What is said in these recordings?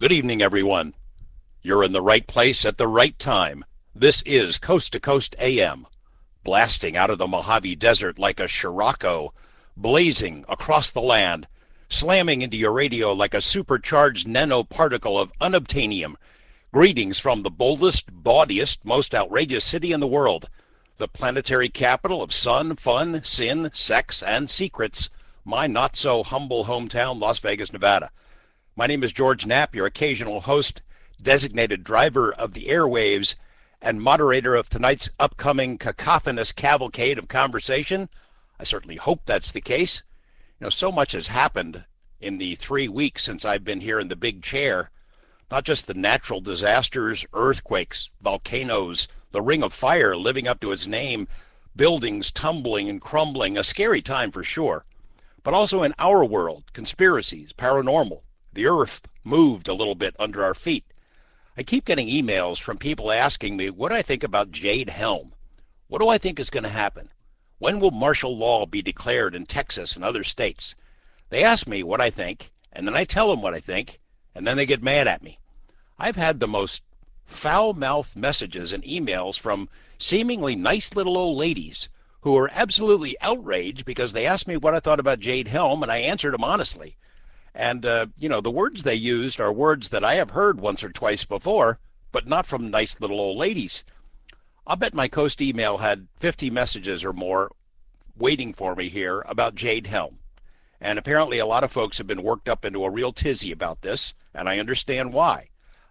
Good evening, everyone. You're in the right place at the right time. This is Coast to Coast AM, blasting out of the Mojave Desert like a Scirocco, blazing across the land, slamming into your radio like a supercharged nanoparticle of unobtainium. Greetings from the boldest, bawdiest, most outrageous city in the world, the planetary capital of sun, fun, sin, sex, and secrets, my not-so-humble hometown, Las Vegas, Nevada. My name is George Knapp, your occasional host, designated driver of the airwaves, and moderator of tonight's upcoming cacophonous cavalcade of conversation. I certainly hope that's the case. So much has happened in the 3 weeks since I've been here in the big chair. Not just the natural disasters, earthquakes, volcanoes, the ring of fire living up to its name, buildings tumbling and crumbling, a scary time for sure. But also in our world, conspiracies, paranormal. The earth moved a little bit under our feet. I keep getting emails from people asking me what I think about Jade Helm. What do I think is going to happen? When will martial law be declared in Texas and other states? They ask me what I think, and then I tell them what I think, and then they get mad at me. I've had the most foul-mouthed messages and emails from seemingly nice little old ladies who are absolutely outraged because they asked me what I thought about Jade Helm, and I answered them honestly. And, the words they used are words that I have heard once or twice before, but not from nice little old ladies. I'll bet my Coast email had 50 messages or more waiting for me here about Jade Helm. And apparently a lot of folks have been worked up into a real tizzy about this, and I understand why.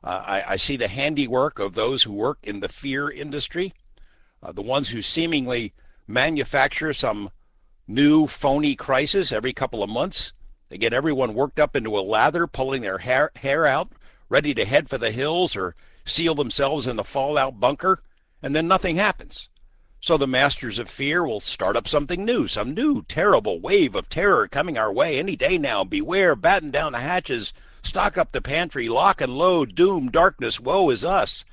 I see the handiwork of those who work in the fear industry, the ones who seemingly manufacture some new phony crisis every couple of months. They get everyone worked up into a lather, pulling their hair out, ready to head for the hills or seal themselves in the fallout bunker, and then nothing happens. So the masters of fear will start up something new, some new terrible wave of terror coming our way any day now. Beware, batten down the hatches, stock up the pantry, lock and load, doom, darkness, woe is us.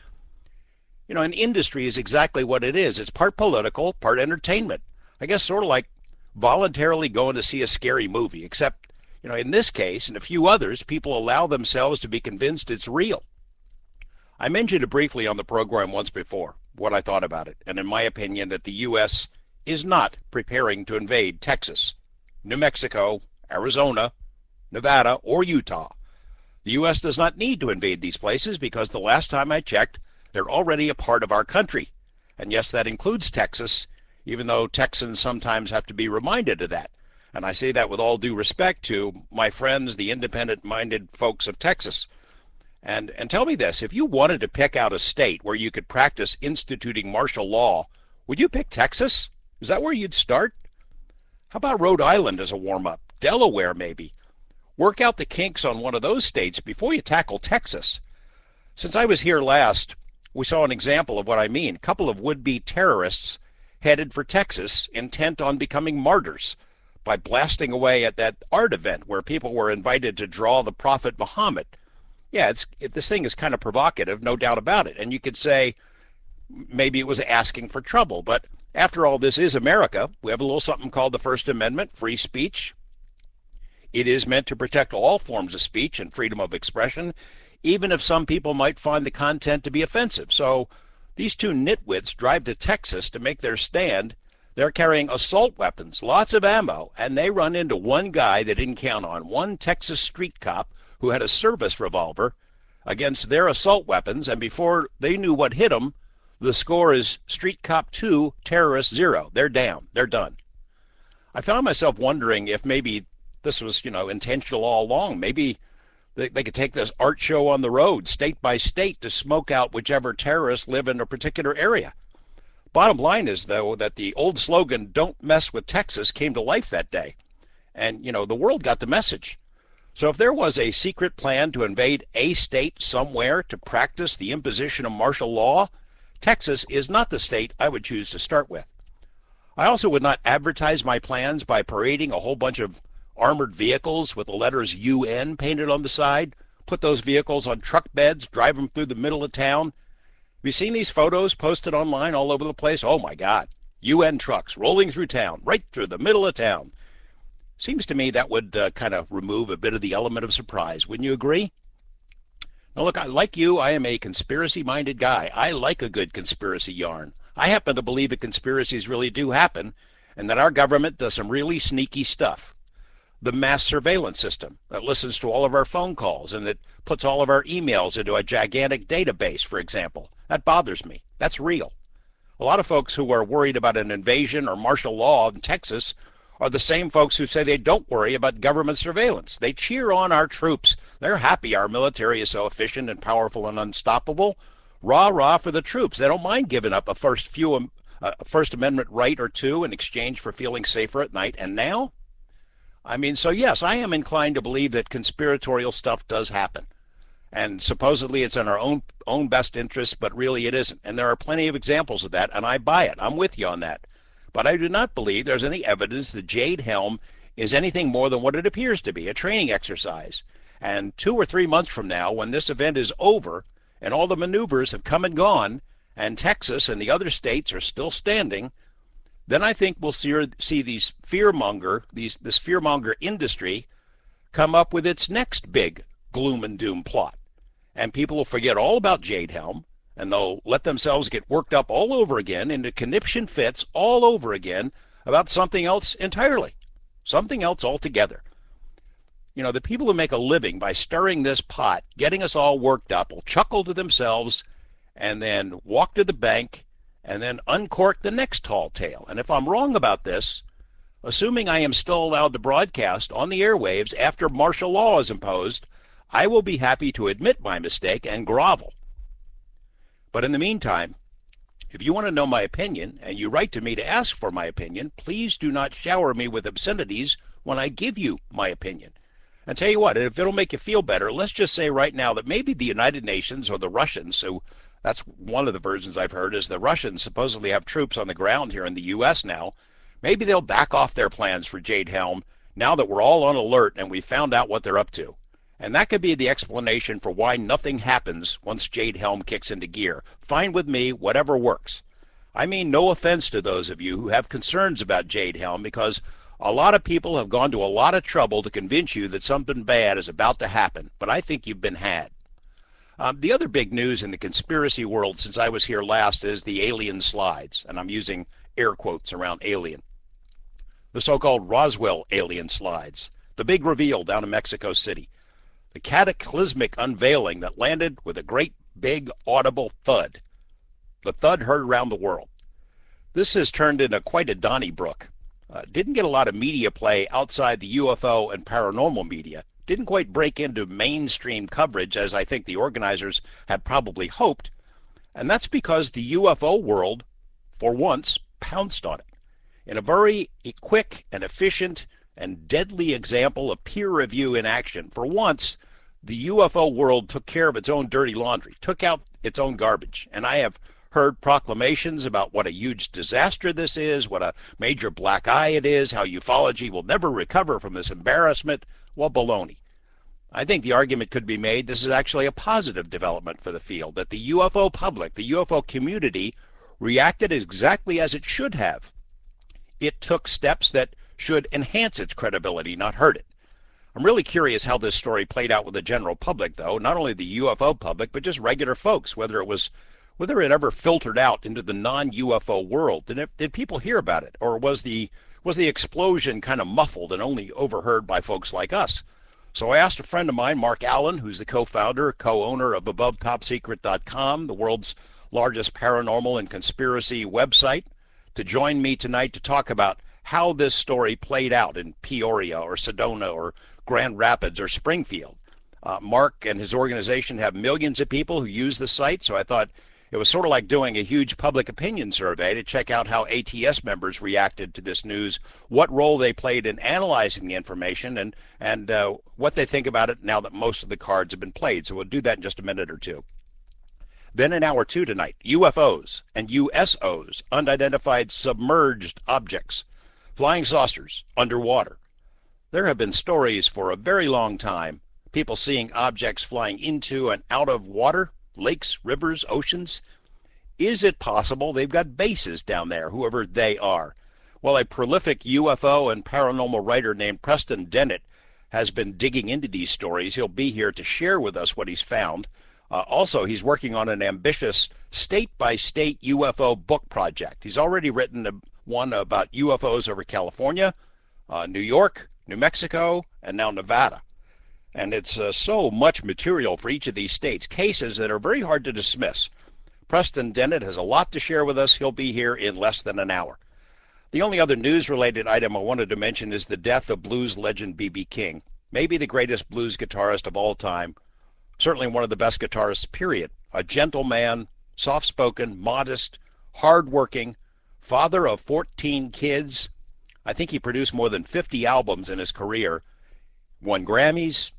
An industry is exactly what it is. It's part political, part entertainment. I guess sort of like voluntarily going to see a scary movie, except in this case and a few others, people allow themselves to be convinced it's real. I mentioned it briefly on the program once before, what I thought about it, and in my opinion that the U.S. is not preparing to invade Texas, New Mexico, Arizona, Nevada, or Utah. The U.S. does not need to invade these places because the last time I checked, they're already a part of our country. And yes, that includes Texas, even though Texans sometimes have to be reminded of that. And I say that with all due respect to my friends, the independent-minded folks of Texas. And tell me this, if you wanted to pick out a state where you could practice instituting martial law, would you pick Texas? Is that where you'd start? How about Rhode Island as a warm-up? Delaware, maybe? Work out the kinks on one of those states before you tackle Texas. Since I was here last, we saw an example of what I mean. A couple of would-be terrorists headed for Texas, intent on becoming martyrs by blasting away at that art event where people were invited to draw the Prophet Muhammad. Yeah, this thing is kind of provocative, no doubt about it. And you could say maybe it was asking for trouble. But after all, this is America. We have a little something called the First Amendment, free speech. It is meant to protect all forms of speech and freedom of expression, even if some people might find the content to be offensive. So these two nitwits drive to Texas to make their stand. They're carrying assault weapons, lots of ammo, and they run into one guy they didn't count on, one Texas street cop who had a service revolver against their assault weapons, and before they knew what hit them, the score is street cop 2, terrorist 0. They're down. They're done. I found myself wondering if maybe this was, intentional all along. Maybe they could take this art show on the road, state by state, to smoke out whichever terrorists live in a particular area. Bottom line is, though, that the old slogan, "Don't mess with Texas," came to life that day. And, the world got the message. So if there was a secret plan to invade a state somewhere to practice the imposition of martial law, Texas is not the state I would choose to start with. I also would not advertise my plans by parading a whole bunch of armored vehicles with the letters UN painted on the side, put those vehicles on truck beds, drive them through the middle of town. Have you seen these photos posted online all over the place? Oh my God. UN trucks rolling through town, right through the middle of town. Seems to me that would kind of remove a bit of the element of surprise. Wouldn't you agree? Now, look, like you, I am a conspiracy-minded guy. I like a good conspiracy yarn. I happen to believe that conspiracies really do happen and that our government does some really sneaky stuff. The mass surveillance system that listens to all of our phone calls and that puts all of our emails into a gigantic database, for example. That bothers me. That's real. A lot of folks who are worried about an invasion or martial law in Texas are the same folks who say they don't worry about government surveillance. They cheer on our troops. They're happy our military is so efficient and powerful and unstoppable. Rah, rah for the troops. They don't mind giving up a First Amendment right or two in exchange for feeling safer at night. And now? So yes, I am inclined to believe that conspiratorial stuff does happen. And supposedly it's in our own best interest, but really it isn't. And there are plenty of examples of that, and I buy it. I'm with you on that. But I do not believe there's any evidence that Jade Helm is anything more than what it appears to be, a training exercise. And 2 or 3 months from now, when this event is over and all the maneuvers have come and gone, and Texas and the other states are still standing, then I think we'll see this fearmonger industry come up with its next big gloom and doom plot. And people will forget all about Jade Helm, and they'll let themselves get worked up all over again into conniption fits all over again about something else entirely, something else altogether. The people who make a living by stirring this pot, getting us all worked up, will chuckle to themselves and then walk to the bank and then uncork the next tall tale. And if I'm wrong about this, assuming I am still allowed to broadcast on the airwaves after martial law is imposed, I will be happy to admit my mistake and grovel. But in the meantime, if you want to know my opinion and you write to me to ask for my opinion, please do not shower me with obscenities when I give you my opinion. And tell you what, if it'll make you feel better, let's just say right now that maybe the United Nations or the Russians, so that's one of the versions I've heard, is the Russians supposedly have troops on the ground here in the U.S. now. Maybe they'll back off their plans for Jade Helm now that we're all on alert and we found out what they're up to. And that could be the explanation for why nothing happens once Jade Helm kicks into gear. Fine with me, whatever works. I mean no offense to those of you who have concerns about Jade Helm, because a lot of people have gone to a lot of trouble to convince you that something bad is about to happen, but I think you've been had. The other big news in the conspiracy world since I was here last is the alien slides, and I'm using air quotes around alien. The so-called Roswell alien slides, the big reveal down in Mexico City. The cataclysmic unveiling that landed with a great big audible thud. The thud heard around the world. This has turned into quite a Donnybrook. Didn't get a lot of media play outside the UFO and paranormal media. Didn't quite break into mainstream coverage as I think the organizers had probably hoped. And that's because the UFO world, for once, pounced on it. In a very quick and efficient and deadly example of peer review in action, for once, the UFO world took care of its own dirty laundry, took out its own garbage. And I have heard proclamations about what a huge disaster this is, what a major black eye it is, how ufology will never recover from this embarrassment. Well, baloney. I think the argument could be made this is actually a positive development for the field, that the UFO public, the UFO community, reacted exactly as it should have. It took steps that should enhance its credibility, not hurt it. I'm really curious how this story played out with the general public, though, not only the UFO public, but just regular folks, whether it ever filtered out into the non-UFO world. Did people hear about it, or was the explosion kind of muffled and only overheard by folks like us? So I asked a friend of mine, Mark Allen, who's the co-founder, co-owner of AboveTopSecret.com, the world's largest paranormal and conspiracy website, to join me tonight to talk about how this story played out in Peoria or Sedona or Grand Rapids or Springfield. Mark and his organization have millions of people who use the site, so I thought it was sort of like doing a huge public opinion survey to check out how ATS members reacted to this news, what role they played in analyzing the information, and what they think about it now that most of the cards have been played. So we'll do that in just a minute or two. Then in hour two tonight, UFOs and USOs, unidentified submerged objects, flying saucers underwater. There have been stories for a very long time, people seeing objects flying into and out of water, lakes, rivers, oceans. Is it possible they've got bases down there, whoever they are? Well, a prolific UFO and paranormal writer named Preston Dennett has been digging into these stories. He'll be here to share with us what he's found. Also, he's working on an ambitious state-by-state UFO book project. He's already written one about UFOs over California, New York, New Mexico, and now Nevada. And it's so much material for each of these states, cases that are very hard to dismiss. Preston Dennett has a lot to share with us. He'll be here in less than an hour. The only other news-related item I wanted to mention is the death of blues legend B.B. King, maybe the greatest blues guitarist of all time, certainly one of the best guitarists, period. A gentle man, soft-spoken, modest, hard-working, father of 14 kids. I think he produced more than 50 albums in his career, won Grammys.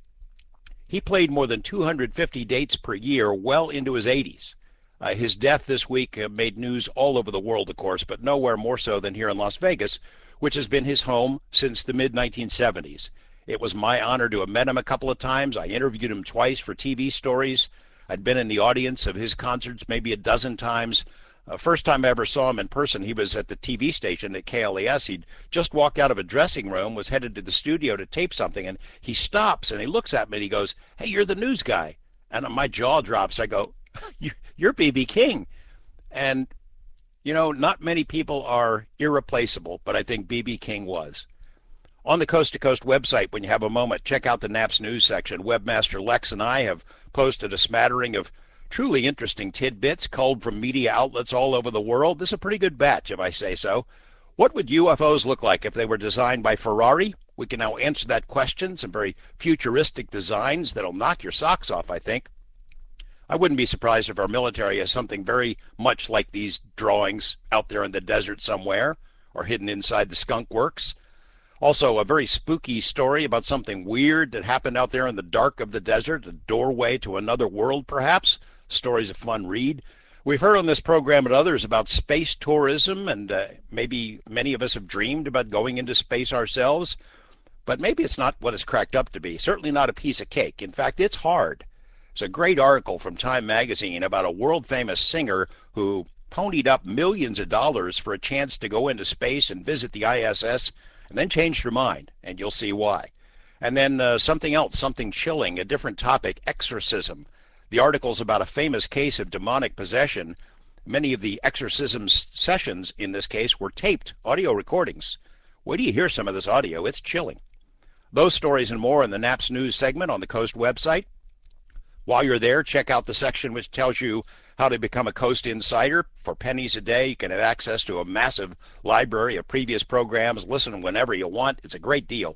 He played more than 250 dates per year well into his 80s. His death this week made news all over the world, of course, but nowhere more so than here in Las Vegas, which has been his home since the mid-1970s. It was my honor to have met him a couple of times. I interviewed him twice for TV stories. I'd been in the audience of his concerts maybe a dozen times. First time I ever saw him in person, he was at the TV station at KLES. He'd just walked out of a dressing room, was headed to the studio to tape something, and he stops and he looks at me and he goes, "Hey, you're the news guy." And my jaw drops. I go, "You're B.B. King." And, you know, not many people are irreplaceable, but I think B.B. King was. On the Coast to Coast website, when you have a moment, check out the NAPS news section. Webmaster Lex and I have posted a smattering of truly interesting tidbits culled from media outlets all over the world. This is a pretty good batch, if I say so. What would UFOs look like if they were designed by Ferrari? We can now answer that question. Some very futuristic designs that'll knock your socks off, I think. I wouldn't be surprised if our military has something very much like these drawings out there in the desert somewhere, or hidden inside the skunk works. Also, a very spooky story about something weird that happened out there in the dark of the desert, a doorway to another world, perhaps. Story's a fun read. We've heard on this program and others about space tourism, and maybe many of us have dreamed about going into space ourselves, but maybe it's not what it's cracked up to be. Certainly not a piece of cake. In fact, it's hard. It's a great article from Time magazine about a world-famous singer who ponied up millions of dollars for a chance to go into space and visit the ISS, and then changed her mind, and you'll see why. And then something else, something chilling, a different topic, exorcism. The article's about a famous case of demonic possession. Many of the exorcism sessions in this case were taped, audio recordings. Wait till you hear some of this audio, it's chilling. Those stories and more in the NAPS News segment on the Coast website. While you're there, check out the section which tells you how to become a Coast Insider. For pennies a day, you can have access to a massive library of previous programs. Listen whenever you want. It's a great deal.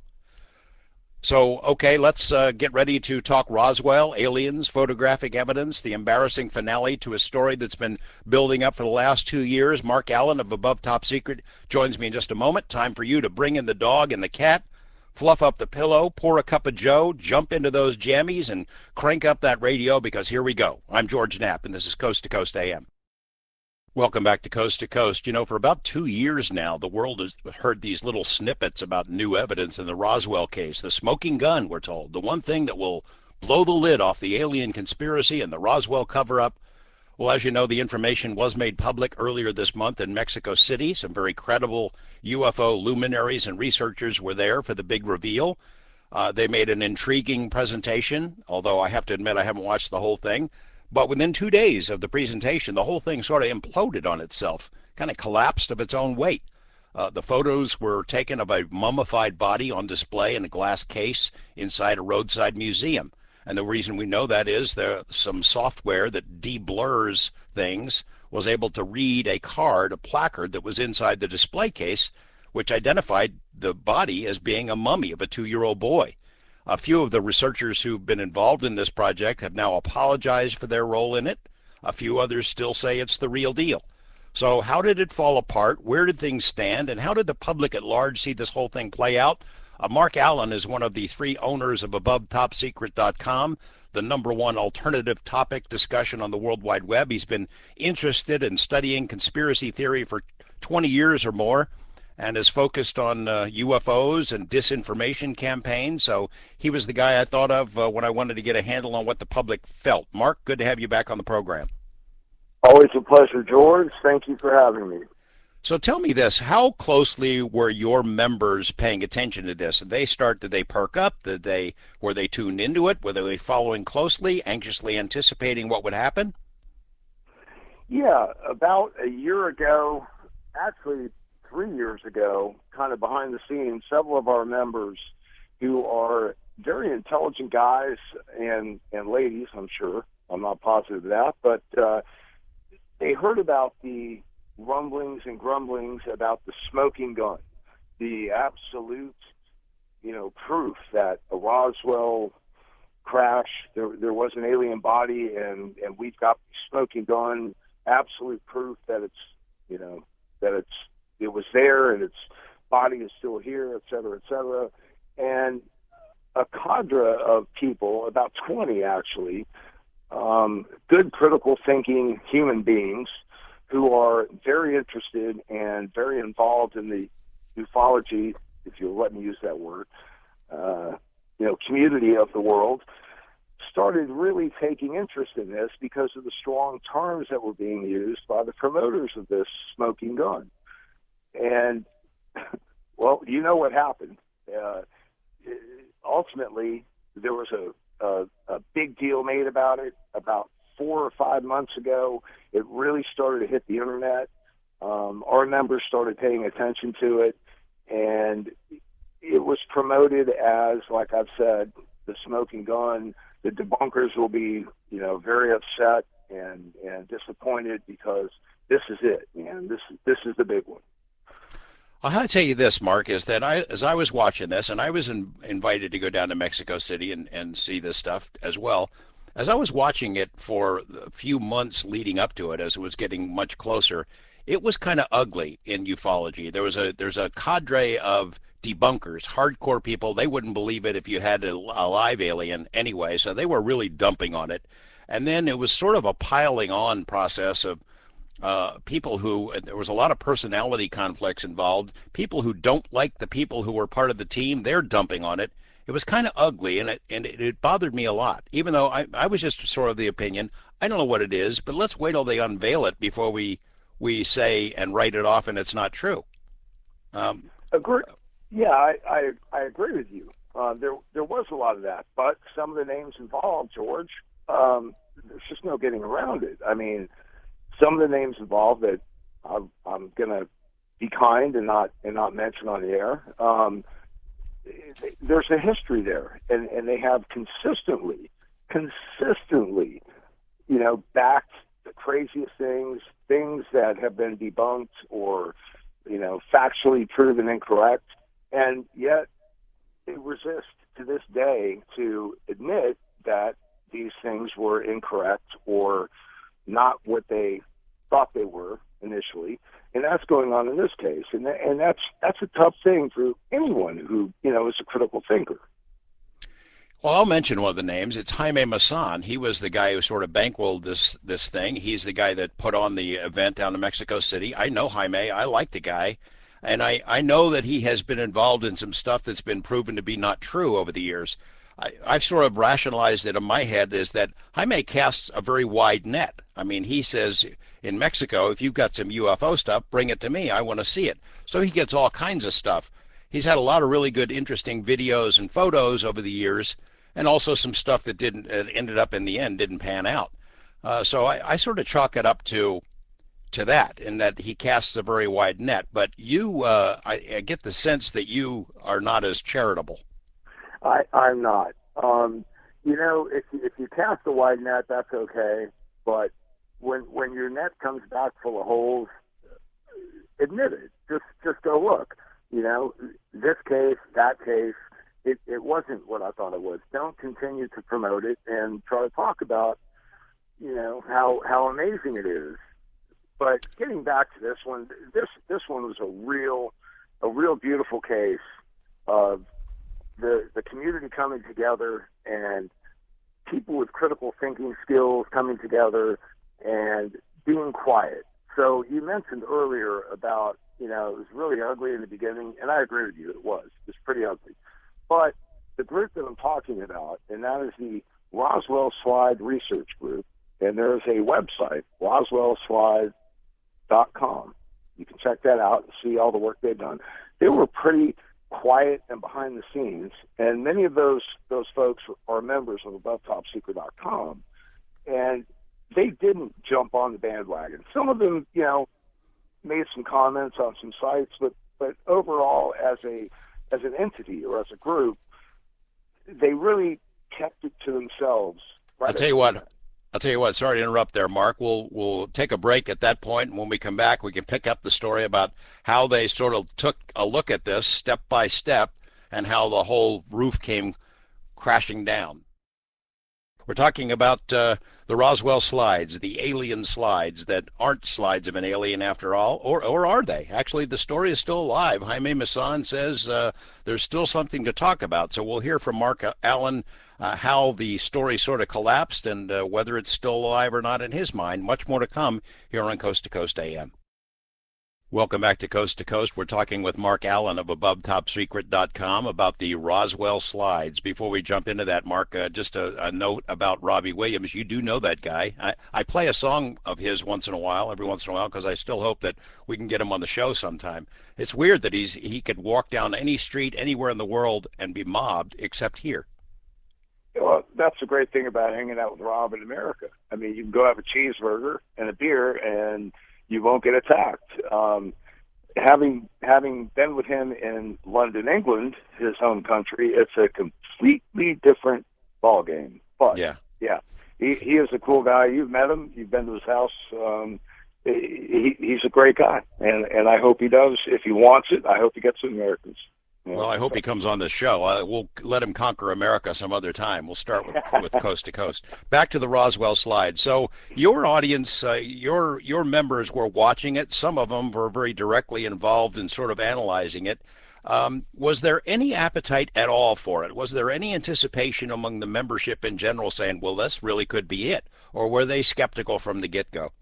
So, okay, let's get ready to talk Roswell, aliens, photographic evidence, the embarrassing finale to a story that's been building up for the last 2 years. Mark Allen of Above Top Secret joins me in just a moment. Time for you to bring in the dog and the cat. Fluff up the pillow, pour a cup of joe, jump into those jammies, and crank up that radio, because here we go. I'm George Knapp, and this is Coast to Coast AM. Welcome back to Coast to Coast. You know, for about 2 years now, the world has heard these little snippets about new evidence in the Roswell case. The smoking gun, we're told. The one thing that will blow the lid off the alien conspiracy and the Roswell cover-up. Well, as you know, the information was made public earlier this month in Mexico City. Some very credible UFO luminaries and researchers were there for the big reveal. They made an intriguing presentation, although I have to admit I haven't watched the whole thing. But within 2 days of the presentation, the whole thing sort of imploded on itself, kind of collapsed of its own weight. The photos were taken of a mummified body on display in a glass case inside a roadside museum. And the reason we know that is there's some software that de-blurs things was able to read a card, a placard that was inside the display case, which identified the body as being a mummy of a 2-year-old boy. A few of the researchers who've been involved in this project have now apologized for their role in it. A few others still say it's the real deal. So how did it fall apart? Where did things stand? And how did the public at large see this whole thing play out? Mark Allen is one of the 3 owners of AboveTopSecret.com, the #1 alternative topic discussion on the World Wide Web. He's been interested in studying conspiracy theory for 20 years or more, and is focused on UFOs and disinformation campaigns. So he was the guy I thought of when I wanted to get a handle on what the public felt. Mark, good to have you back on the program. Always a pleasure, George. Thank you for having me. So tell me this, how closely were your members paying attention to this? Did they perk up? Were they tuned into it? Were they following closely, anxiously anticipating what would happen? Yeah, about a year ago, actually 3 years ago, kind of behind the scenes, several of our members who are very intelligent guys and ladies, I'm sure. I'm not positive of that, but they heard about the rumblings and grumblings about the smoking gun, the absolute, proof that a Roswell crash, there was an alien body, and we've got the smoking gun, absolute proof that it was there and its body is still here, et cetera, et cetera. And a cadre of people, about 20 actually, good critical thinking human beings who are very interested and very involved in the ufology, if you'll let me use that word, community of the world, started really taking interest in this because of the strong terms that were being used by the promoters of this smoking gun. And, well, you know what happened. Ultimately, there was a big deal made about it about 4 or 5 months ago. It really started to hit the internet. Our members started paying attention to it, and it was promoted as, like I've said, the smoking gun. The debunkers will be, very upset and disappointed because this is it, man. This is the big one. I'll have to tell you this, Mark, is that as I was watching this, and I was invited to go down to Mexico City and see this stuff as well. As I was watching it for a few months leading up to it, as it was getting much closer, it was kind of ugly in ufology. There's a cadre of debunkers, hardcore people. They wouldn't believe it if you had a live alien anyway, so they were really dumping on it. And then it was sort of a piling on process of people who, there was a lot of personality conflicts involved. People who don't like the people who were part of the team, they're dumping on it. It was kind of ugly, and it bothered me a lot. Even though I was just sort of the opinion, I don't know what it is, but let's wait till they unveil it before we say and write it off, and it's not true. Agree. Yeah, I agree with you. There was a lot of that, but some of the names involved, George, there's just no getting around it. I mean, some of the names involved that I'm going to be kind and not mention on the air. There's a history there, and they have consistently, backed the craziest things that have been debunked or, factually proven incorrect, and yet they resist to this day to admit that these things were incorrect or not what they thought they were initially, and that's going on in this case. And that's a tough thing for anyone who is a critical thinker. Well, I'll mention one of the names. It's Jaime Maussan. He was the guy who sort of bankrolled this thing. He's the guy that put on the event down in Mexico City. I know Jaime. I like the guy. And I know that he has been involved in some stuff that's been proven to be not true over the years. I've sort of rationalized it in my head is that Jaime casts a very wide net. I mean, he says in Mexico, if you've got some UFO stuff, bring it to me. I want to see it. So he gets all kinds of stuff. He's had a lot of really good, interesting videos and photos over the years, and also some stuff that didn't ended up in the end didn't pan out. So I sort of chalk it up to that, in that he casts a very wide net. But you, I get the sense that you are not as charitable. I'm not. If you cast a wide net, that's okay. But when your net comes back full of holes, admit it. Just go look. This case, that case, it wasn't what I thought it was. Don't continue to promote it and try to talk about, how amazing it is. But getting back to this one was a real beautiful case of the community coming together and people with critical thinking skills coming together and being quiet. So you mentioned earlier about, it was really ugly in the beginning, and I agree with you, it was. It's pretty ugly. But the group that I'm talking about, and that is the Roswell Slide Research Group, and there's a website, roswellslide.com, You can check that out and see all the work they've done. They were pretty quiet and behind the scenes, and many of those folks are members of AboveTopSecret.com, and they didn't jump on the bandwagon. Some of them, made some comments on some sites, but overall, as an entity or as a group, they really kept it to themselves. Right. I'll tell you what. Sorry to interrupt there, Mark. We'll take a break at that point, and when we come back, we can pick up the story about how they sort of took a look at this step by step, and how the whole roof came crashing down. We're talking about the Roswell slides, the alien slides that aren't slides of an alien after all, or are they? Actually, the story is still alive. Jaime Maussan says there's still something to talk about. So we'll hear from Mark Allen how the story sort of collapsed and whether it's still alive or not in his mind. Much more to come here on Coast to Coast AM. Welcome back to Coast. We're talking with Mark Allen of AboveTopSecret.com about the Roswell slides. Before we jump into that, Mark, just a note about Robbie Williams. You do know that guy. I play a song of his every once in a while, because I still hope that we can get him on the show sometime. It's weird that he could walk down any street anywhere in the world and be mobbed except here. Well, that's the great thing about hanging out with Rob in America. I mean, you can go have a cheeseburger and a beer, and you won't get attacked. Having been with him in London, England, his home country, it's a completely different ball game. But yeah, he is a cool guy. You've met him. You've been to his house. He's a great guy, and I hope he does. If he wants it, I hope he gets to Americans. Well, I hope he comes on the show. We'll let him conquer America some other time. We'll start with Coast to Coast. Back to the Roswell slide. So your audience, your members were watching it. Some of them were very directly involved in sort of analyzing it. Was there any appetite at all for it? Was there any anticipation among the membership in general saying, well, this really could be it? Or were they skeptical from the get-go?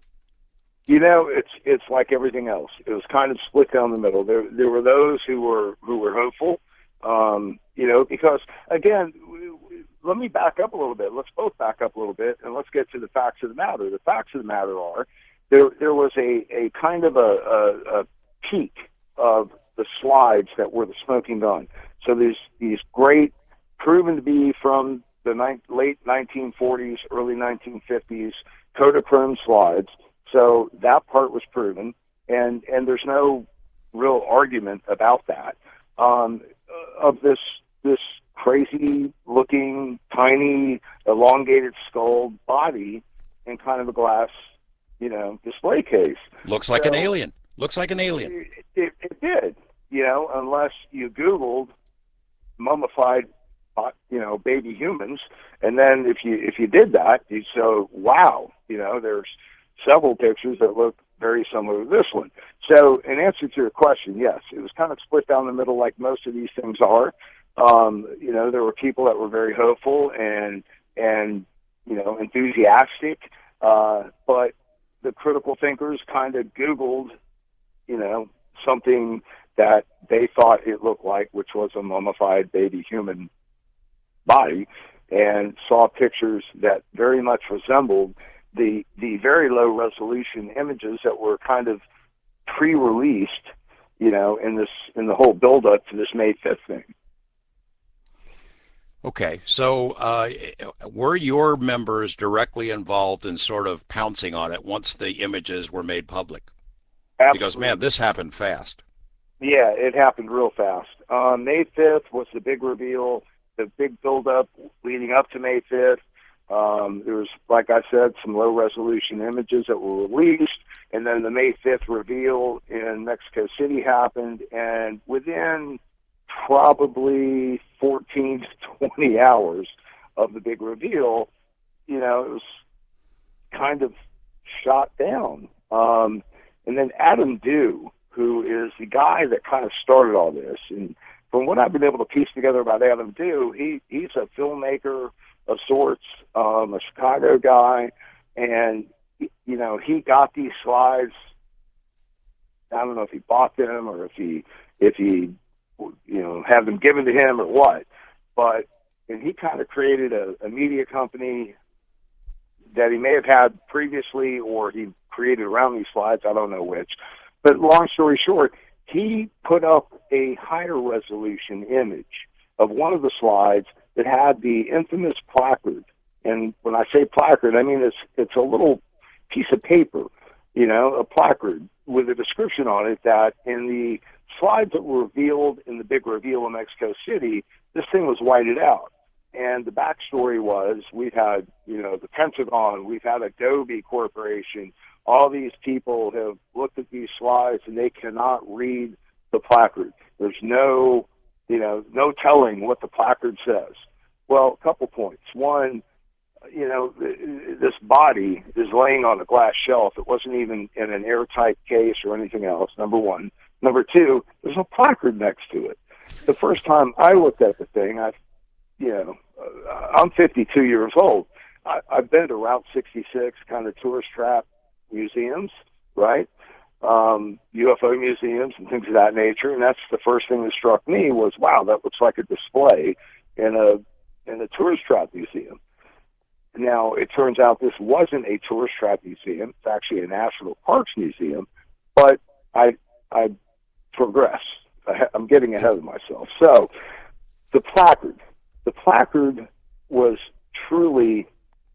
It's like everything else. It was kind of split down the middle. There were those who were hopeful, because again, let me back up a little bit. Let's both back up a little bit, and let's get to the facts of the matter. The facts of the matter are there was a kind of a peak of the slides that were the smoking gun. So there's these great, proven to be from the late 1940s, early 1950s Kodachrome slides. So that part was proven, and there's no real argument about that. Of this crazy looking, tiny, elongated skull body in kind of a glass, display case. Looks like an alien. It did, unless you Googled mummified, baby humans, and then if you did that, you'd say, wow, there's several pictures that look very similar to this one. So in answer to your question, yes, it was kind of split down the middle like most of these things are. There were people that were very hopeful and enthusiastic, but the critical thinkers kind of Googled, something that they thought it looked like, which was a mummified baby human body, and saw pictures that very much resembled the very low resolution images that were kind of pre-released, in the whole build up to this May 5th thing. Okay, so were your members directly involved in sort of pouncing on it once the images were made public? Absolutely. Because, man, this happened fast. Yeah, it happened real fast. May 5th was the big reveal, the big build-up leading up to May 5th. There was, like I said, some low-resolution images that were released, and then the May 5th reveal in Mexico City happened, and within probably 14 to 20 hours of the big reveal, it was kind of shot down. And then Adam Dew, who is the guy that kind of started all this, and from what I've been able to piece together about Adam Dew, he's a filmmaker of sorts, a Chicago guy, and he got these slides. I don't know if he bought them or if he had them given to him or what, and he kind of created a media company that he may have had previously or he created around these slides. I don't know which, But long story short, he put up a higher resolution image of one of the slides that had the infamous placard. And when I say placard, I mean it's a little piece of paper, a placard with a description on it that in the slides that were revealed in the big reveal in Mexico City, this thing was whited out. And the backstory was we've had, the Pentagon, we've had Adobe Corporation. All these people have looked at these slides and they cannot read the placard. There's no telling what the placard says. Well, a couple points. One, this body is laying on a glass shelf. It wasn't even in an airtight case or anything else, number one. Number two, there's a placard next to it. The first time I looked at the thing, I'm 52 years old. I've been to Route 66 kind of tourist trap museums, right? UFO museums and things of that nature. And that's the first thing that struck me was, wow, that looks like a display in a tourist trap museum. Now, it turns out this wasn't a tourist trap museum. It's actually a national parks museum. But I progress. I'm getting ahead of myself. So the placard was truly,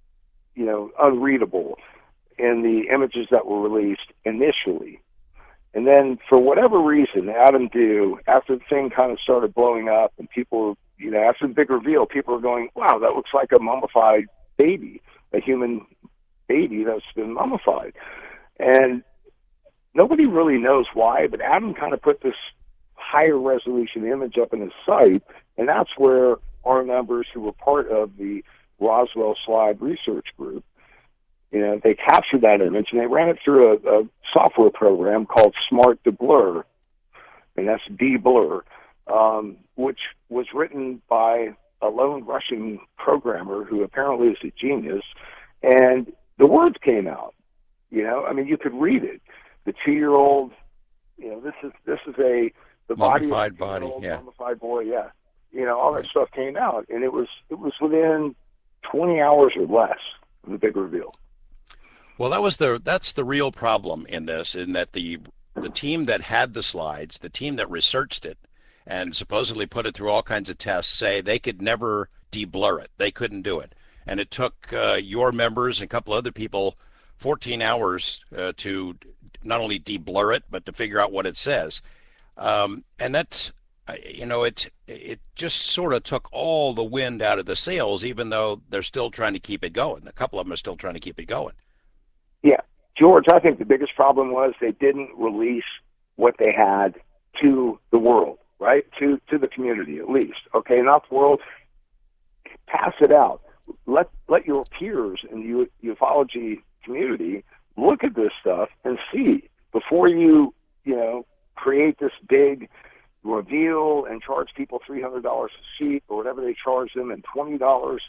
unreadable in the images that were released initially. And then for whatever reason, Adam Dew, after the thing kind of started blowing up and people, after the big reveal, people were going, wow, that looks like a mummified baby, a human baby that's been mummified. And nobody really knows why, but Adam kind of put this higher resolution image up in his site, and that's where our members who were part of the Roswell Slide Research Group, they captured that image and they ran it through a software program called Smart Deblur, and that's D-Blur, which was written by a lone Russian programmer who apparently is a genius, and the words came out. You could read it. The 2-year-old, this is the mummified body, yeah, mummified boy, yeah. All that stuff came out, and it was within 20 hours or less of the big reveal. Well, that's the real problem in this, in that the team that had the slides, the team that researched it, and supposedly put it through all kinds of tests, say they could never deblur it. They couldn't do it, and it took your members and a couple other people 14 hours to not only deblur it, but to figure out what it says. And that's, it just sort of took all the wind out of the sails, even though they're still trying to keep it going. A couple of them are still trying to keep it going. Yeah. George, I think the biggest problem was they didn't release what they had to the world, right? To the community, at least. Okay, not the world. Pass it out. Let your peers in the ufology community look at this stuff and see before you create this big reveal and charge people $300 a sheet or whatever they charge them, and $20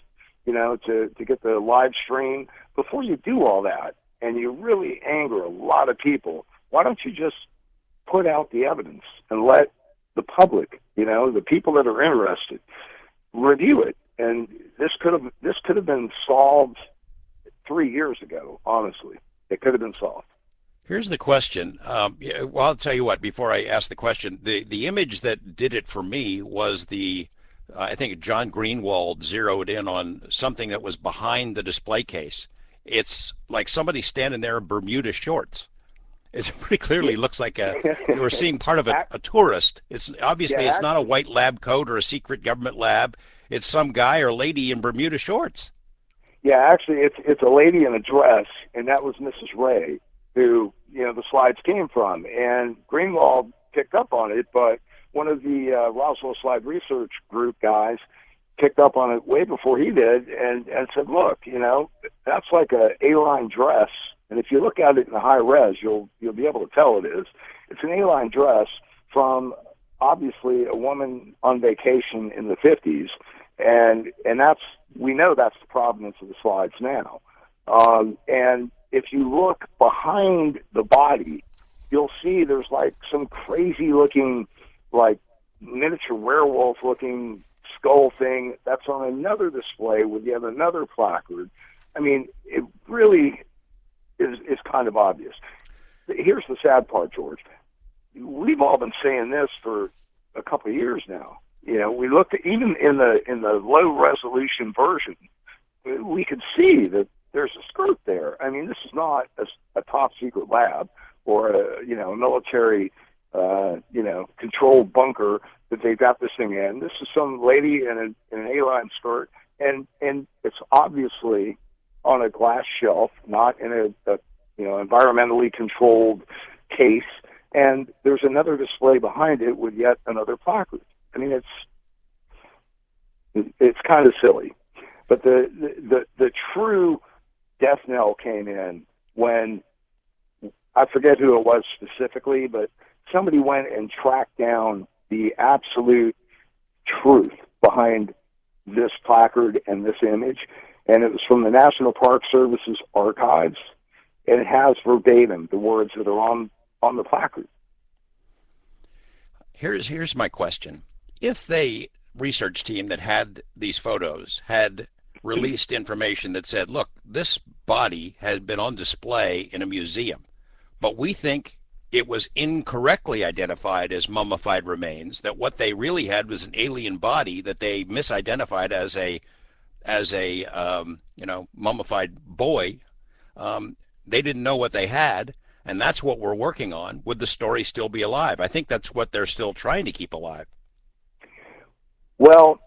to get the live stream. Before you do all that and you really anger a lot of people, why don't you just put out the evidence and let the public, the people that are interested, review it? And this could have been solved 3 years ago. Honestly, it could have been solved. Here's the question. Well, I'll tell you what, before I ask the question, the image that did it for me was I think John Greenwald zeroed in on something that was behind the display case. It's like somebody standing there in Bermuda shorts. It pretty clearly looks like you were seeing part of a tourist. It's obviously it's not a white lab coat or a secret government lab. It's some guy or lady in Bermuda shorts. Yeah, actually, it's a lady in a dress, and that was Mrs. Ray, who the slides came from. And Greenwald picked up on it, but one of the Roswell Slide Research Group guys picked up on it way before he did, and said, "Look, that's like a A-line dress, and if you look at it in the high res, you'll be able to tell it is. It's an A-line dress from obviously a woman on vacation in the 50s, and we know that's the provenance of the slides now. And if you look behind the body, you'll see there's like some crazy looking, like miniature werewolf looking skull thing that's on another display with yet another placard. I mean, it really is kind of obvious." here's the sad part, George. We've all been saying this for a couple of years now. We looked at, even in the low resolution version, we could see that there's a skirt there. I mean, this is not a top secret lab or a military controlled bunker that they've got this thing in. This is some lady in an A-line skirt, and it's obviously on a glass shelf, not in a environmentally controlled case. And there's another display behind it with yet another placard. I mean, it's kind of silly, but the true death knell came in when, I forget who it was specifically, but somebody went and tracked down the absolute truth behind this placard and this image, and it was from the National Park Service's archives, and it has verbatim the words that are on the placard. Here's my question. If the research team that had these photos had released information that said, look, this body had been on display in a museum, but we think it was incorrectly identified as mummified remains, that what they really had was an alien body that they misidentified as a mummified boy, they didn't know what they had, and that's what we're working on. Would the story still be alive? I think that's what they're still trying to keep alive. Well,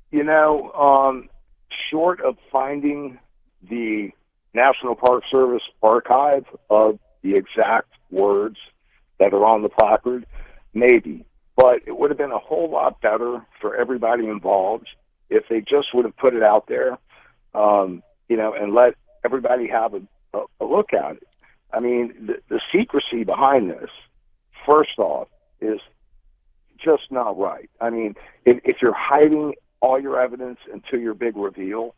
short of finding the National Park Service archive of the exact words that are on the placard, maybe. But it would have been a whole lot better for everybody involved if they just would have put it out there, and let everybody have a look at it. I mean, the secrecy behind this, first off, is just not right. I mean, if you're hiding all your evidence until your big reveal,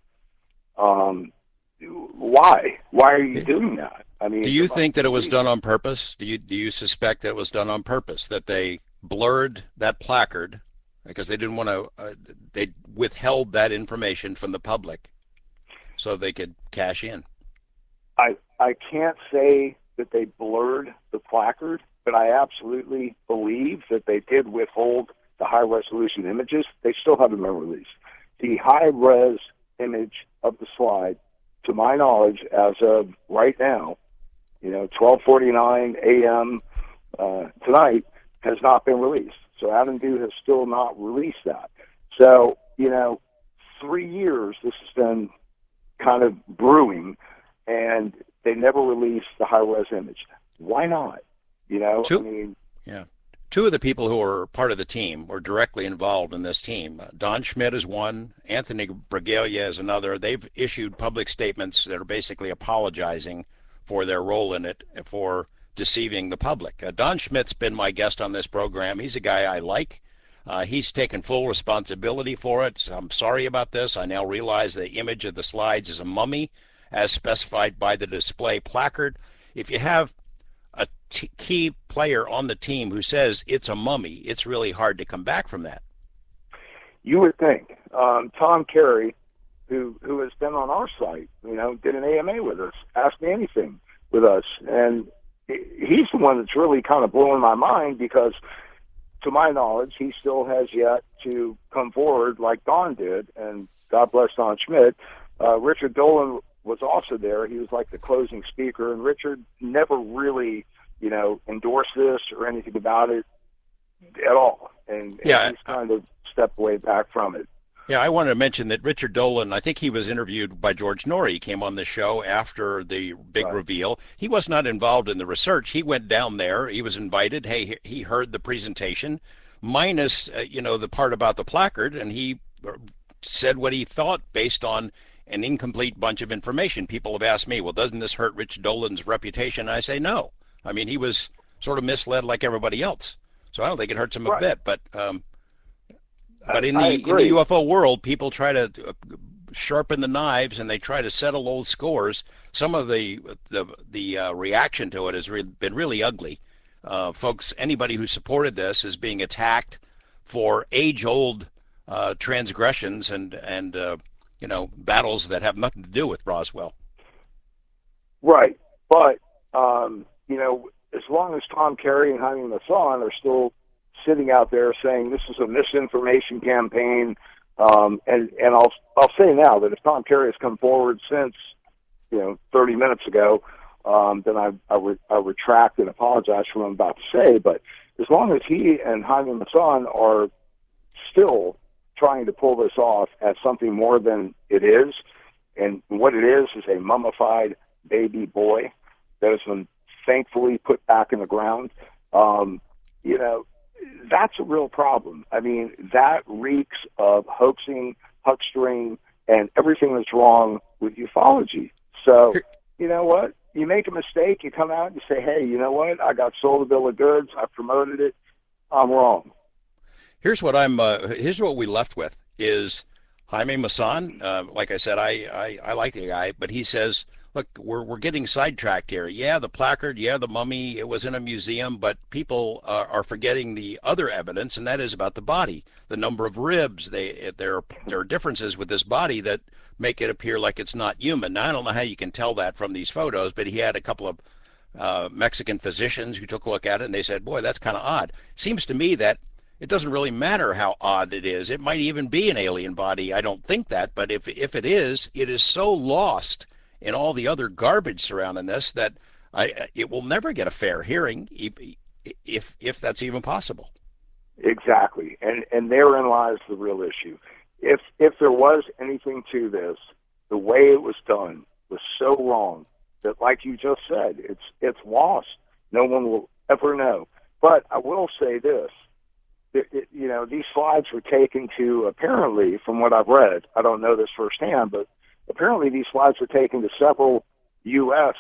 why? Why are you doing that? I mean, do you think that it was done on purpose? Do you suspect that it was done on purpose, that they blurred that placard because they didn't want to? They withheld that information from the public so they could cash in. I can't say that they blurred the placard, but I absolutely believe that they did withhold the high-resolution images. They still haven't been released. The high-res image of the slide, to my knowledge, as of right now, 12:49 a.m. Tonight, has not been released. So AdamDue has still not released that. So, 3 years this has been kind of brewing, and they never released the high-res image. Why not? Two of the people who are part of the team were directly involved in this team. Don Schmitt is one. Anthony Bragalia is another. They've issued public statements that are basically apologizing for their role in it, for deceiving the public. Don Schmitt's been my guest on this program. He's a guy I like. He's taken full responsibility for it. So I'm sorry about this. I now realize the image of the slides is a mummy, as specified by the display placard. If you have a key player on the team who says it's a mummy, it's really hard to come back from that. You would think. Tom Carey, who has been on our site, did an AMA with us, asked me anything with us, and he's the one that's really kind of blowing my mind because, to my knowledge, he still has yet to come forward like Don did, and God bless Don Schmitt. Richard Dolan was also there. He was like the closing speaker, and Richard never really, endorsed this or anything about it at all. And he's kind of stepped way back from it. Yeah, I wanted to mention that Richard Dolan, I think he was interviewed by George Norrie. He came on the show after the big reveal. He was not involved in the research. He went down there. He was invited. Hey, he heard the presentation, minus, the part about the placard, and he said what he thought based on an incomplete bunch of information. People have asked me, well, doesn't this hurt Rich Dolan's reputation? And I say no. I mean, he was sort of misled like everybody else. So I don't think it hurts him a bit. But in the UFO world, people try to sharpen the knives and they try to settle old scores. Some of the reaction to it has been really ugly. Folks, anybody who supported this is being attacked for age-old transgressions and battles that have nothing to do with Roswell. Right. But, as long as Tom Carey and Jaime Maussan are still sitting out there saying this is a misinformation campaign, and I'll say now that if Tom Carey has come forward since 30 minutes ago, then I retract and apologize for what I'm about to say. But as long as he and Jaime Maussan are still trying to pull this off as something more than it is, and what it is a mummified baby boy that has been thankfully put back in the ground, that's a real problem. I mean, that reeks of hoaxing, huckstering, and everything that's wrong with ufology. So, you know what? You make a mistake, you come out and you say, hey, you know what? I got sold a bill of goods, I promoted it, I'm wrong. Here's what we left with is Jaime Maussan. Like I said, I like the guy, but he says, look, we're getting sidetracked here. Yeah, the placard, yeah, the mummy, it was in a museum, but people are forgetting the other evidence, and that is about the body, the number of ribs. There are differences with this body that make it appear like it's not human. Now, I don't know how you can tell that from these photos, but he had a couple of Mexican physicians who took a look at it, and they said, boy, that's kind of odd. Seems to me that it doesn't really matter how odd it is. It might even be an alien body. I don't think that, but if it is so lost in all the other garbage surrounding this that it will never get a fair hearing, if that's even possible. Exactly, and therein lies the real issue. If there was anything to this, the way it was done was so wrong that, like you just said, it's lost. No one will ever know. But I will say this. These slides were taken to, apparently, from what I've read, I don't know this firsthand, but apparently these slides were taken to several U.S.,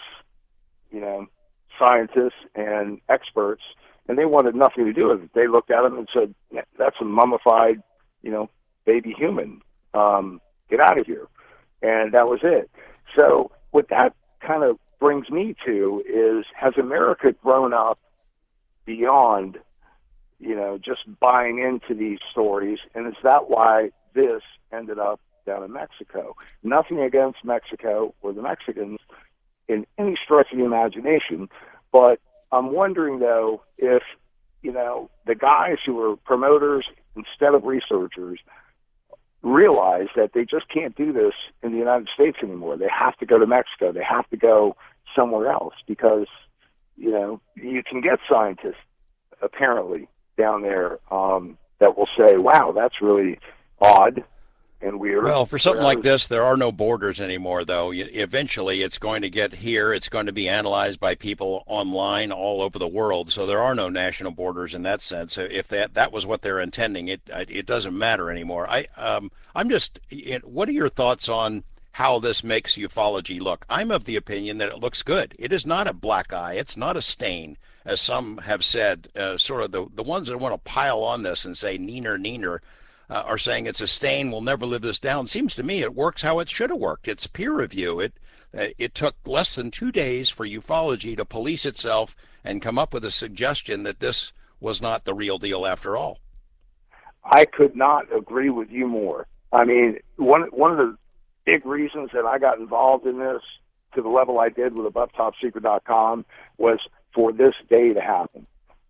scientists and experts, and they wanted nothing to do with it. They looked at them and said, that's a mummified, baby human. Get out of here. And that was it. So what that kind of brings me to is, has America grown up beyond just buying into these stories, and is that why this ended up down in Mexico? Nothing against Mexico or the Mexicans in any stretch of the imagination, but I'm wondering, though, if, the guys who are promoters instead of researchers realize that they just can't do this in the United States anymore. They have to go to Mexico. They have to go somewhere else because, you can get scientists, apparently, down there that will say, wow, that's really odd and weird. Well, for something like this, there are no borders anymore, though. Eventually, it's going to get here. It's going to be analyzed by people online all over the world. So there are no national borders in that sense. If that was what they're intending, it doesn't matter anymore. I'm just, what are your thoughts on how this makes ufology look? I'm of the opinion that it looks good. It is not a black eye. It's not a stain, as some have said. Sort of the ones that want to pile on this and say neener, are saying it's a stain, we'll never live this down. Seems to me it works how it should have worked. It's peer review. It took less than 2 days for ufology to police itself and come up with a suggestion that this was not the real deal after all. I could not agree with you more. I mean, one of the big reasons that I got involved in this to the level I did with AboveTopSecret.com was for this day to happen.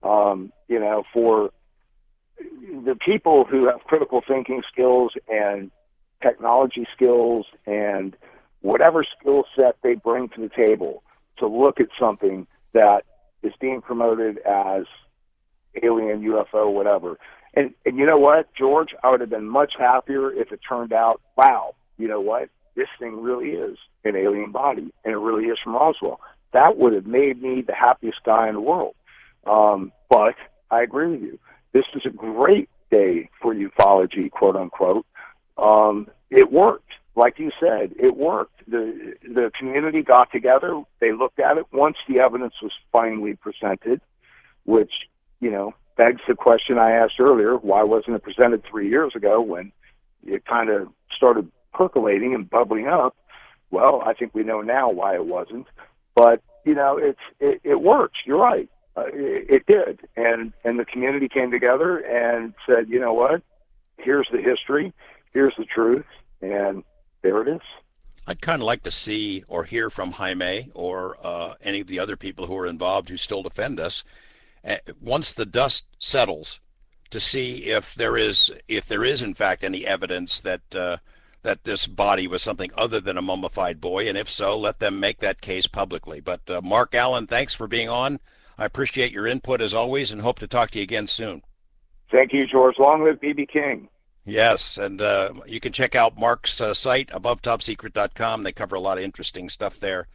For the people who have critical thinking skills and technology skills and whatever skill set they bring to the table to look at something that is being promoted as alien, UFO, whatever. And you know what, George? I would have been much happier if it turned out, wow, you know what? This thing really is an alien body, and it really is from Roswell. That would have made me the happiest guy in the world. But I agree with you. This is a great day for ufology, quote unquote. It worked. Like you said, it worked. The community got together. They looked at it once the evidence was finally presented, which, begs the question I asked earlier, why wasn't it presented 3 years ago when it kind of started percolating and bubbling up? Well, I think we know now why it wasn't. But, it works. You're right. It did. And the community came together and said, you know what? Here's the history. Here's the truth. And there it is. I'd kind of like to see or hear from Jaime or any of the other people who are involved who still defend us once the dust settles to see if there is in fact any evidence that that this body was something other than a mummified boy, and if so, let them make that case publicly. But Mark Allen, thanks for being on. I appreciate your input as always, and hope to talk to you again soon. Thank you, George. Long live BB King. Yes, and you can check out Mark's site, abovetopsecret.com. They cover a lot of interesting stuff there.